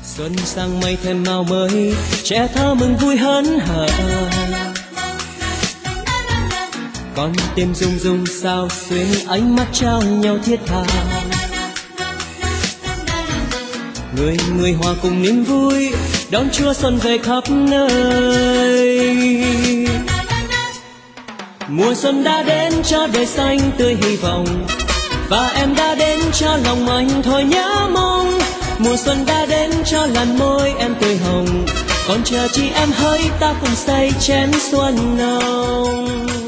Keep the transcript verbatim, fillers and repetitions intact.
Xuân sang mây thêm màu mới, trẻ thơ mừng vui hớn hở. Con tim rung rung sao xuyến, ánh mắt trao nhau thiết tha. Người người hòa cùng niềm vui, đón Chúa xuân về khắp nơi. Mùa xuân đã đến cho đời xanh tươi hy vọng, và em đã đến cho lòng anh thôi nhớ mong. Mùa xuân đã đến cho làn môi em tươi hồng, còn chờ chi em hỡi ta cùng say chén xuân nồng.